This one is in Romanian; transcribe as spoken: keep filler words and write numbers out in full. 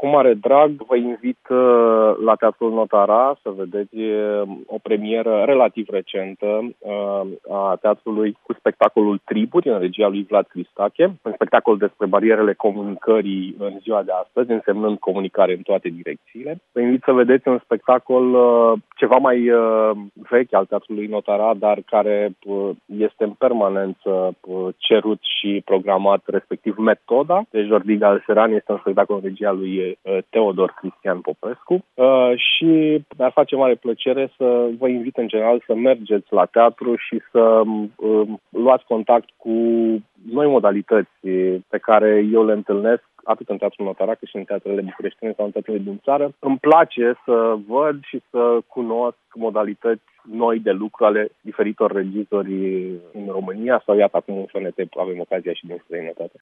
Cu mare drag vă invit la Teatrul Notara să vedeți o premieră relativ recentă a teatrului cu spectacolul Triburi, în regia lui Vlad Cristache, un spectacol despre barierele comunicării în ziua de astăzi, însemnând comunicare în toate direcțiile. Vă invit să vedeți un spectacol ceva mai vechi al Teatrului Notara, dar care este în permanență cerut și programat, respectiv Metoda. Deci Jordi Galceran este un spectacol în regia lui Teodor Cristian Popescu și mi-ar face mare plăcere să vă invit în general să mergeți la teatru și să luați contact cu noi modalități pe care eu le întâlnesc atât în Teatrul Notara cât și în teatrele bucureștine sau în teatrele din țară. Îmi place să văd și să cunosc modalități noi de lucru ale diferitor regizori în România sau iată acum în F N T avem ocazia și din străinătate.